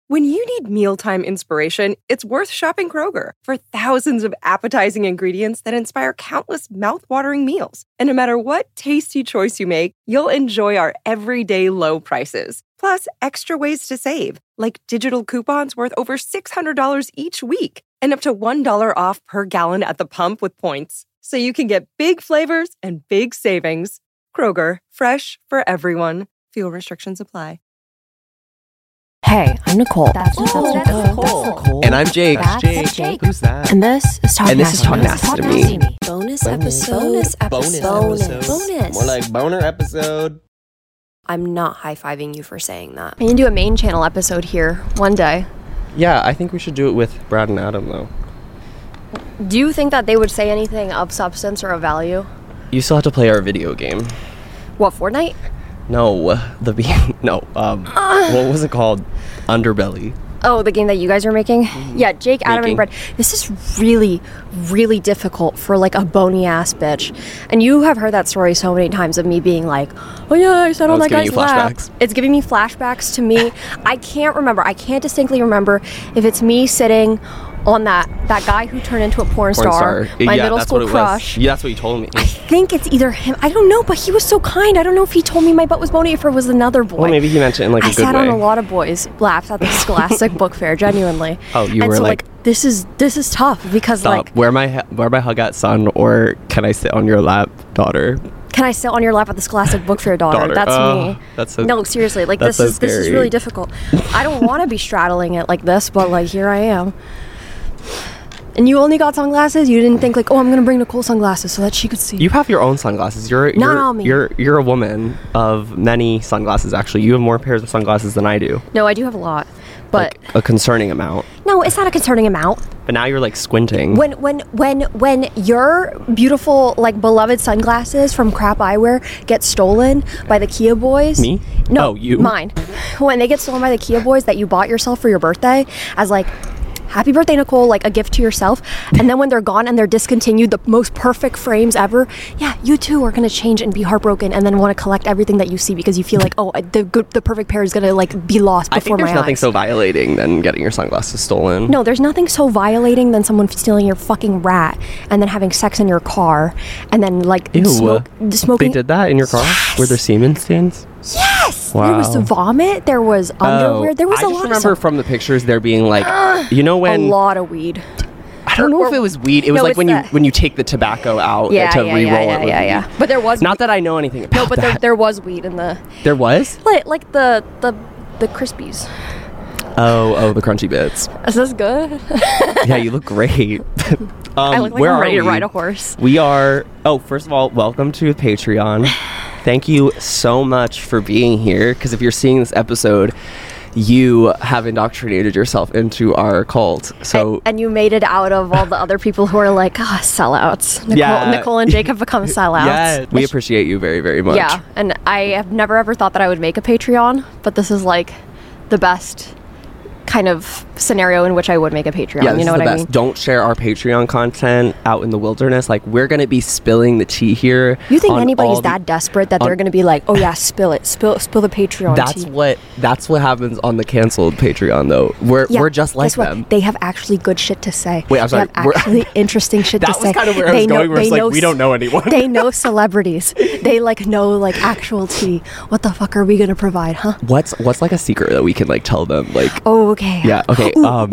When you need mealtime inspiration, it's worth shopping Kroger for thousands of appetizing ingredients that inspire countless mouth-watering meals. And no matter what tasty choice you make, you'll enjoy our everyday low prices. Plus, extra ways to save, like digital coupons worth over $600 each week and up to $1 off per gallon at the pump with points. So you can get big flavors and big savings. Kroger, fresh for everyone. Fuel restrictions apply. Hey, I'm Nicole. That's Nicole. And I'm Jake. That's Jake. Who's that? And this is Talk Nasty to Me. Bonus episode. More like boner episode. I'm not high-fiving you for saying that. I need to do a main channel episode here one day. Yeah, I think we should do it with Brad and Adam, though. Do you think that they would say anything of substance or of value? You still have to play our video game. What, Fortnite? No, what was it called? Underbelly. Oh, the game that you guys are making? Yeah, Jake, Adam, and Brad. This is really, really difficult for like a bony ass bitch. And you have heard that story so many times of me being like, oh yeah, I sat on that guy's lap. It's giving me flashbacks to me. I can't distinctly remember if it's me sitting on that guy who turned into a porn star. My middle school crush. Yeah, that's what you told me. I think it's either him. I don't know, but he was so kind. I don't know if he told me my butt was bony, if it was another boy. Well, maybe he meant it in like a good way. I sat on a lot of boys' laps at the Scholastic Book Fair, genuinely. Oh, you were like, this is tough because stop. Where my hug at, son, or can I sit on your lap, daughter? Can I sit on your lap at the Scholastic Book Fair, daughter? That's me. No, seriously, like this is really difficult. I don't want to be straddling it like this, but like here I am. And you only got sunglasses? You didn't think like, oh, I'm gonna bring Nicole sunglasses so that she could see. You have your own sunglasses. Not on me. You're a woman of many sunglasses. Actually, you have more pairs of sunglasses than I do. No, I do have a lot, but like a concerning amount. No, it's not a concerning amount. But now you're like squinting. When your beautiful like beloved sunglasses from Crap Eyewear get stolen by the Kia boys. Me? No, you. Mine. When they get stolen by the Kia boys that you bought yourself for your birthday as like, happy birthday, Nicole, like a gift to yourself. And then when they're gone and they're discontinued, the most perfect frames ever, yeah, you too are going to change and be heartbroken and then want to collect everything that you see because you feel like, oh, the perfect pair is going to like be lost before my eyes. I think there's nothing so violating than getting your sunglasses stolen. No, there's nothing so violating than someone stealing your fucking rat and then having sex in your car and then like smoking. They did that in your car? Yes. Were there semen stains? Yes! Wow. There was vomit, there was underwear, there was a lot of stuff. I just remember from the pictures there being like, you know when... A lot of weed. I don't know if it was weed. It was like when you take the tobacco out to re-roll it with weed. But there was Not weed. that I know anything about that. No, but there was weed in the... There was? Like the Crispies. Oh, the crunchy bits. Is this good? Yeah, you look great. I look like I'm ready to ride a horse. We are... Oh, first of all, welcome to Patreon. Thank you so much for being here, because if you're seeing this episode, you have indoctrinated yourself into our cult. So and you made it out of all the other people who are like, sellouts. Nicole and Jake have become sellouts. Yeah, we appreciate you very, very much. Yeah, and I have never ever thought that I would make a Patreon, but this is like the best kind of scenario in which I would make a Patreon. Yeah, you know what I mean? Don't share our Patreon content out in the wilderness. Like, we're going to be spilling the tea here. You think anybody's that desperate that they're going to be like, oh yeah, spill the Patreon tea? That's what happens on the canceled Patreon, though. We're just like them. They have actually good shit to say. Wait, I'm sorry. They have actually interesting shit to say. That was kind of where I was going, where it's like, we don't know anyone. They know celebrities. They like know like actual tea. What the fuck are we going to provide, huh? What's like a secret that we can like tell them? Like, oh, okay. Yeah, okay.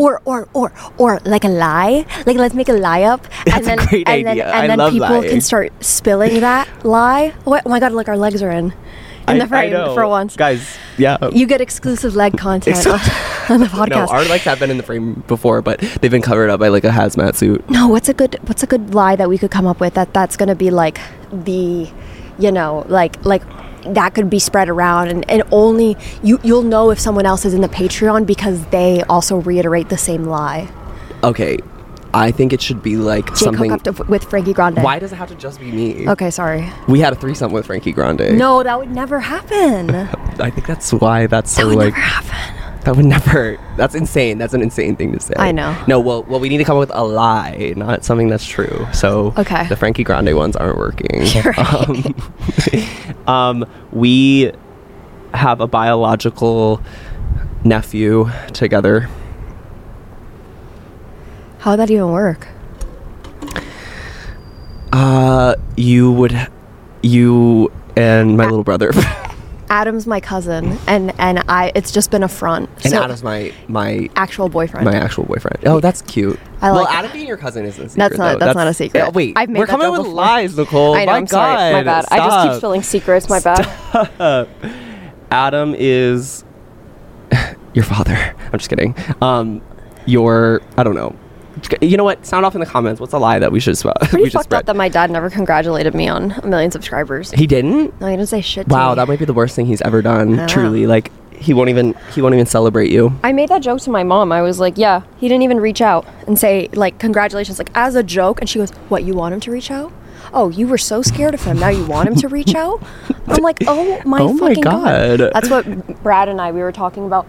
Or like a lie. Like, let's make a lie up. That's a great idea. And then people can start spilling that lie. Oh my god, like our legs are in the frame for once. Guys, yeah. You get exclusive leg content on the podcast. No, our legs have been in the frame before, but they've been covered up by like a hazmat suit. No, what's a good lie that we could come up with that's going to be like the, you know, like that could be spread around and only you'll know if someone else is in the Patreon because they also reiterate the same lie. Okay, I think it should be like Jake something hook up with Frankie Grande. Why does it have to just be me? Okay, sorry. We had a threesome with Frankie Grande. No, that would never happen. I think that's why that's so that would like never happen. That would never. That's insane. That's an insane thing to say. I know. No, well, we need to come up with a lie, not something that's true. So okay. The Frankie Grande ones aren't working. You're right. We have a biological nephew together. How'd that even work? You and my little brother. Adam's my cousin, and it's just been a front. And So- Adam's my actual boyfriend. my actual boyfriend. Oh, that's cute. I like well, that. Adam being your cousin isn't a secret. That's not a secret. Yeah, wait, I've made we're that coming joke with before. lies, Nicole. I know. My I'm sorry. My God, bad. I just keep stop. spilling secrets. My bad. Adam is your father. I'm just kidding. Your I don't know. You know what? Sound off in the comments. What's a lie that we should spread? Pretty fucked up that my dad never congratulated me on 1 million subscribers. He didn't. No, he didn't say shit to Wow, me. that might be the worst thing he's ever done. I Truly, know. like he won't even celebrate you. I made that joke to my mom. I was like, yeah, he didn't even reach out and say, like, congratulations, like, as a joke. And she goes, what, you want him to reach out? Oh, you were so scared of him. Now you want him to reach out? I'm like, oh my fucking God. That's what Brad and we were talking about.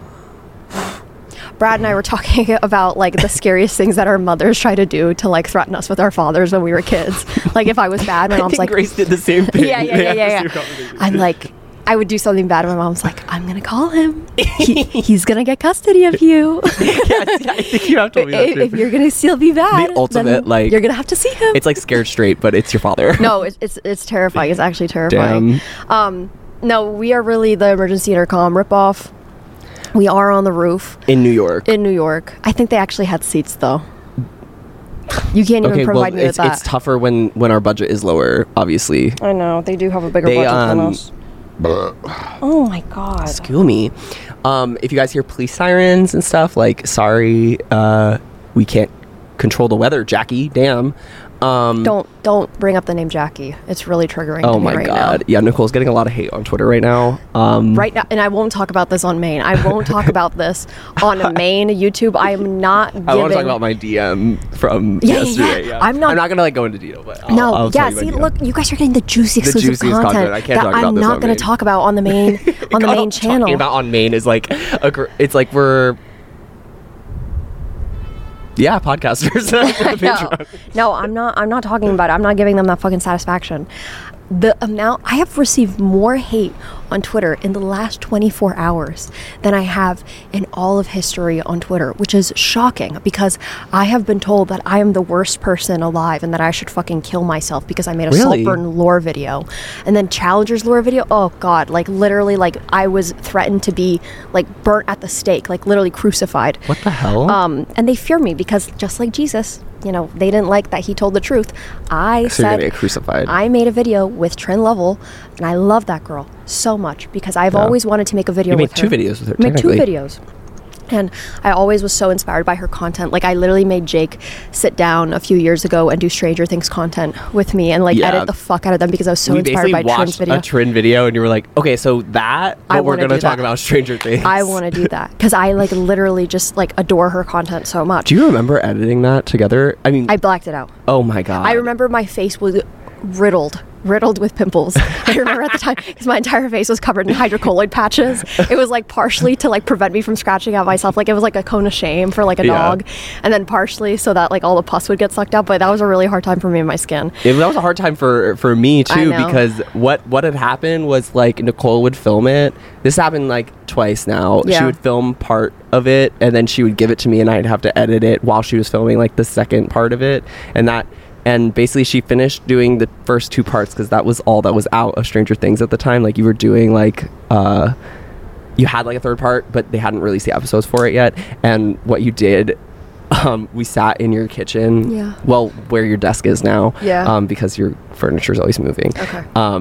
Brad and I were talking about, like, the scariest things that our mothers try to do to, like, threaten us with our fathers when we were kids. Like, if I was bad, my mom's like... Grace did the same thing. Yeah. I'm like... I would do something bad, and my mom's like, I'm gonna call him. He's gonna get custody of you. Yes, I think you have told me that too. If you're gonna still be bad, The ultimate, then like... you're gonna have to see him. It's like Scared Straight, but it's your father. No, it's terrifying. It's actually terrifying. No, we are really the emergency intercom ripoff. We are on the roof. In New York. In New York. I think they actually had seats, though. You can't even provide me with that. It's tougher when our budget is lower, obviously. I know. They do have a bigger budget than us. Oh my God. Excuse me. If you guys hear police sirens and stuff, like, sorry, we can't control the weather, Jackie. Damn. Don't bring up the name Jackie. It's really triggering to Oh me my right God. now. Yeah, Nicole's getting a lot of hate on Twitter right now. Right now, and I won't talk about this on main. I won't talk about this on main YouTube. I am not giving... I want to talk about my DM from yesterday. Yeah. Yeah. I'm not going to, like, go into detail, but No, tell yeah, you my see, DM. look, you guys are getting the juicy exclusive juiciest content. I can't that talk about I'm this not on going main. to talk about on the main channel. Talking about on main is like it's like we're podcasters. No, I'm not talking about it. I'm not giving them that fucking satisfaction. The amount I have received more hate on Twitter in the last 24 hours than I have in all of history on Twitter, which is shocking because I have been told that I am the worst person alive and that I should fucking kill myself because I made a Really? Saltburn lore video. And then Challenger's lore video, oh God, like literally like I was threatened to be like burnt at the stake, like literally crucified. What the hell? And they fear me because just like Jesus, you know, they didn't like that he told the truth. So you're said gonna get crucified. I made a video with Trin Lovell, and I love that girl so much because I've always wanted to make a video You made with her. 2 videos with her, I made 2 technically. videos. And I always was so inspired by her content. Like I literally made Jake sit down a few years ago and do Stranger Things content with me and like Yeah. edit the fuck out of them because I was so we inspired by basically Trin's watched video. a Trin video, and you were like, okay, so that, I but we're wanna going to do talk that. about Stranger Things. I want to do that because I like literally just like adore her content so much. Do you remember editing that together? I mean, I blacked it out. oh my God. I remember my face was riddled with pimples. I remember at the time because my entire face was covered in hydrocolloid patches. It was like partially to like prevent me from scratching out myself, like it was like a cone of shame for like a dog, and then partially so that like all the pus would get sucked out. But that was a really hard time for me in my skin. That was a hard time for me too, know. because what had happened was like Nicole would film it. This happened like twice now. Yeah. She would film part of it, and then she would give it to me, and I'd have to edit it while she was filming like the second part of it, and basically she finished doing the first 2 parts because that was all that was out of Stranger Things at the time. Like you were doing like you had like a 3rd part, but they hadn't released the episodes for it yet. And what you did, we sat in your kitchen, Yeah. well, where your desk is now, Yeah. because your furniture is always moving. Okay.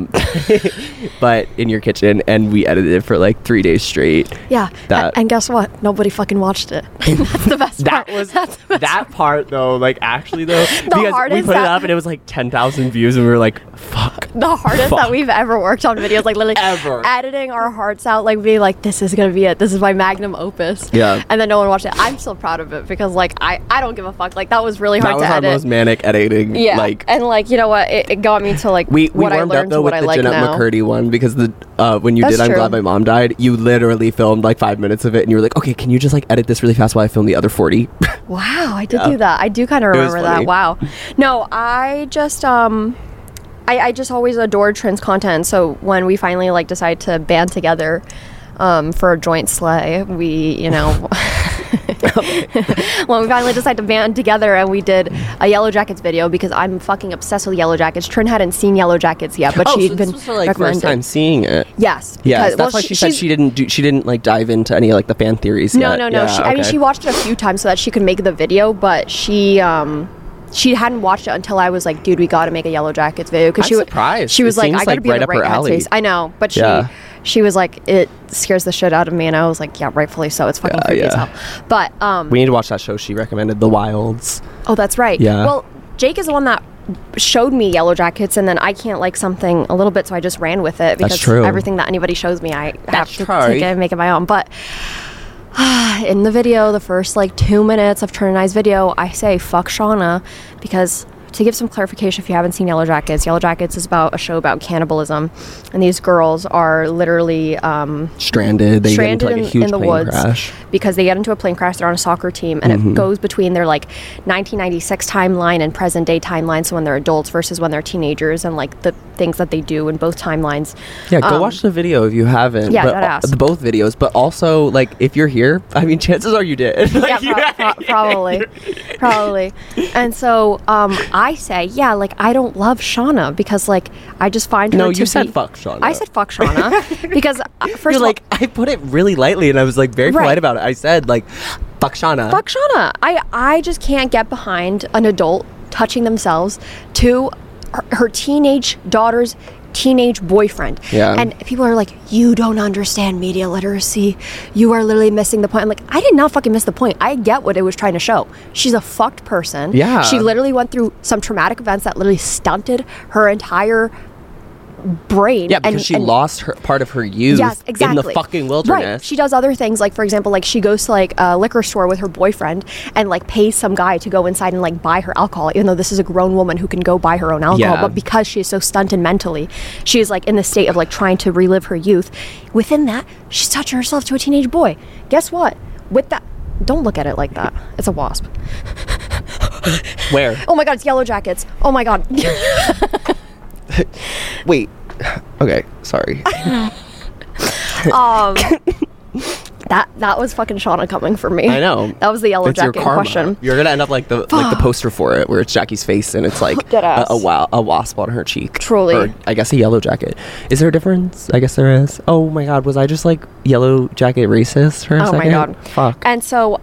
But in your kitchen, and we edited it for like 3 days straight. Yeah. That- And guess what? Nobody fucking watched it. That's the best part. That was That's the best that part though, like actually though, because we hardest put it that- up and it was like 10,000 views, and we were like, fuck. the hardest Fuck. that we've ever worked on videos, like literally Ever. editing our hearts out, like being like, this is gonna be it, this is my magnum opus. Yeah. And then no one watched it. I'm still proud of it because like I don't give a fuck. Like that was really That hard was to our edit. most manic editing. Yeah. Like and like, you know what, it got me to like we what I warmed learned up though to with what I the like Jeanette now. McCurdy one, because the when you That's did I'm true. Glad My Mom Died, you literally filmed like 5 minutes of it, and you were like, okay, can you just like edit this really fast while I film the other 40? Wow, I did Yeah. do that. I do kind of It was remember that. funny. Wow. No, I just I just always adored Trin's content. So when we finally like decided to band together, for a joint sleigh. We, you know, when we finally decided to band together and we did a Yellow Jackets video because I'm fucking obsessed with Yellow Jackets. Trin hadn't seen Yellow Jackets yet, but she'd been this was her, like, recommended. first time seeing it. Yes. Yeah, because- that's why she said she didn't like dive into any like the fan theories yet. No. Yeah, I mean, she watched it a few times so that she could make the video, but she hadn't watched it until I was like, dude, we got to make a Yellow Jackets video because I'm surprised. She was It like, seems I got to like be right in the up her right alley. headspace. I know, but Yeah. she was like, it scares the shit out of me, and I was like, yeah, rightfully so. It's fucking creepy as hell. But we need to watch that show she recommended, The Wilds. oh, that's right. Yeah. Well, Jake is the one that showed me Yellow Jackets, and then I can't like something a little bit, so I just ran with it because true. everything that anybody shows me, I have That's to true. take it and make it my own. But in the video, the first like 2 minutes of Trin and I's video, I say fuck Shauna because. To give some clarification, if you haven't seen Yellow Jackets is about a show about cannibalism, and these girls are literally Stranded. They get into like a huge in the plane woods crash. because they get into a plane crash. They're on a soccer team, and it goes between their like 1996 timeline and present day timeline. So when they're adults versus when they're teenagers, and like the things that they do in both timelines. Yeah, go watch the video if you haven't. Yeah, but deadass. both videos. But also, like, if you're here, I mean, chances are you did. Like, Yeah, probably. And so I say, yeah, like I don't love Shauna because like I just find her. No, to you said be- fuck Shauna. I said fuck Shauna because first You're of all, like, I put it really lightly, and I was like very Right. polite about it. I said like, fuck Shauna. fuck Shauna. I just can't get behind an adult touching themselves to her teenage daughter's teenage boyfriend. Yeah. And people are like, you don't understand media literacy. You are literally missing the point. I'm like, I did not fucking miss the point. I get what it was trying to show. She's a fucked person. Yeah. She literally went through some traumatic events that literally stunted her entire brain. Yeah, because she lost her part of her youth Yes, exactly. in the fucking wilderness. Right. She does other things, like for example, like she goes to like a liquor store with her boyfriend and like pays some guy to go inside and like buy her alcohol, even though this is a grown woman who can go buy her own alcohol. Yeah. But because she is so stunted mentally, she is like in the state of like trying to relive her youth. Within that, she's touching herself to a teenage boy. Guess what? With that, don't look at it like that. It's a wasp. Where? Oh my god, it's Yellow Jackets. Oh my god. Wait. Okay, sorry. That was fucking Shauna coming for me. I know. That was the Yellow It's your Jacket in karma. question. You're gonna end up like the poster for it, where it's Jackie's face and it's like Deadass. a wasp on her cheek. Truly. Or I guess a yellow jacket. Is there a difference? I guess there is. Oh my god, was I just like Yellow Jacket racist for a second? Oh my god. Fuck. And so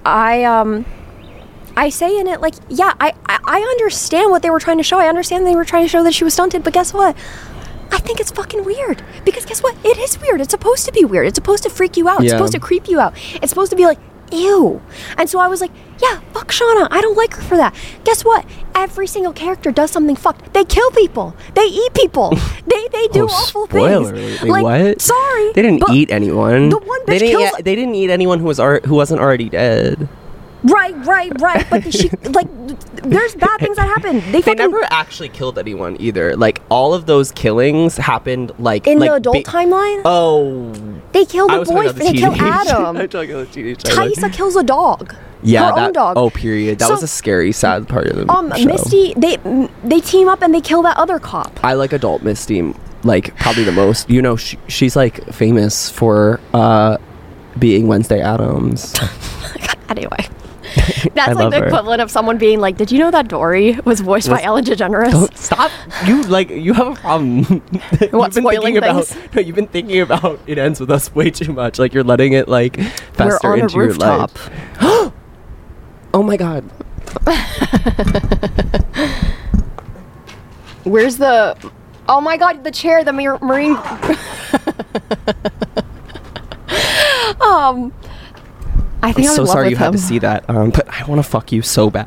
I say in it like, yeah, I understand what they were trying to show. I understand they were trying to show that she was stunted, but guess what? I think it's fucking weird. Because guess what? It is weird. It's supposed to be weird. It's supposed to freak you out. It's Yeah. supposed to creep you out. It's supposed to be like, ew. And so I was like, yeah, fuck Shauna. I don't like her for that. Guess what? Every single character does something fucked. They kill people. They eat people. they do awful spoiler things. alert. Like, what? Sorry. They didn't but eat anyone. the one they bitch didn't. kills- They didn't eat anyone who wasn't already dead. Right. But she like, there's bad things that happen. They They fucking never actually killed anyone either. Like all of those killings happened like in like the adult timeline. Oh, They kill I the was talking about boyfriend. They kill Adam. I'm talking about the teenage. Thaisa kills a dog. Yeah, her that, own dog. Oh, period. That So, was a scary, sad part of the show. Misty, they team up and they kill that other cop. I like adult Misty, like probably the most. You know, she's like famous for being Wednesday Addams. Anyway, I that's like love the her. equivalent of someone being like, "Did you know that Dory was voiced by Ellen DeGeneres?" Don't stop. You have a problem. What, spoiling things? No, you've been thinking about it ends with us way too much. Like you're letting it like We're fester on a into your rooftop. life. Oh my god. Where's the? Oh my god, the chair, the marine. I think I'm I'm so in love sorry with you had him. to see that. But I want to fuck you so bad.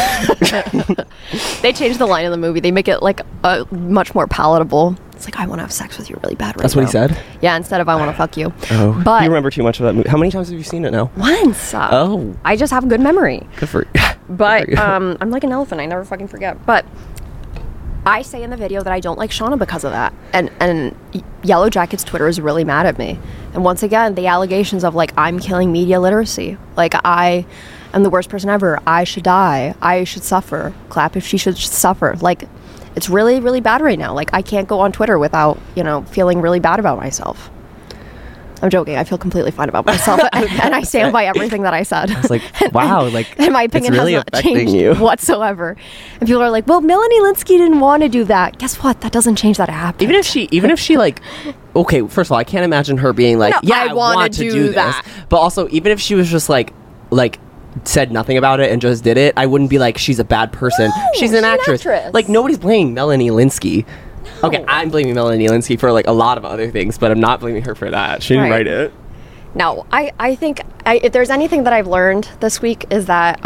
They changed the line in the movie. They make it like much more palatable. It's like, I want to have sex with you really bad right That's what he now. said? Yeah, instead of I want to fuck you. Oh, But you remember too much of that movie. How many times have you seen it now? once. Oh. I just have a good memory. Good for you. But Good for you. I'm like an elephant. I never fucking forget. But I say in the video that I don't like Shauna because of that. And Yellow Jackets Twitter is really mad at me. And once again, the allegations of like I'm killing media literacy. Like I am the worst person ever. I should die. I should suffer. Clap if she should suffer. Like it's really, really bad right now. Like I can't go on Twitter without, feeling really bad about myself. I'm joking. I feel completely fine about myself, and I stand by everything that I said. I was like, wow, like, and my opinion really has not affecting changed you whatsoever. And people are like, "Well, Melanie Lynskey didn't want to do that." Guess what? That doesn't change that it happened. Even if she like, okay, first of all, I can't imagine her being like, No, yeah, I I wanna want to do this. that. But also, even if she was just like said nothing about it and just did it, I wouldn't be like, she's a bad person. No, she's an actress. Like, nobody's blaming Melanie Lynskey. No. Okay, I'm blaming Melanie Lynskey for like a lot of other things, but I'm not blaming her for that. She didn't write it. No, I think if there's anything that I've learned this week is that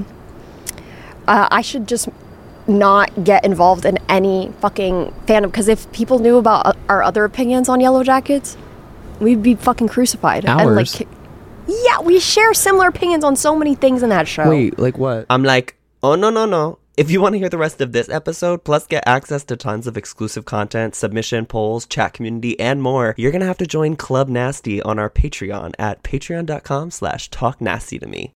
I should just not get involved in any fucking fandom, because if people knew about our other opinions on Yellow Jackets, we'd be fucking crucified. Ours? And yeah, we share similar opinions on so many things in that show. Wait, like what? I'm like, oh, no. If you want to hear the rest of this episode, plus get access to tons of exclusive content, submission polls, chat community, and more, you're going to have to join Club Nasty on our Patreon at patreon.com/talknastytome.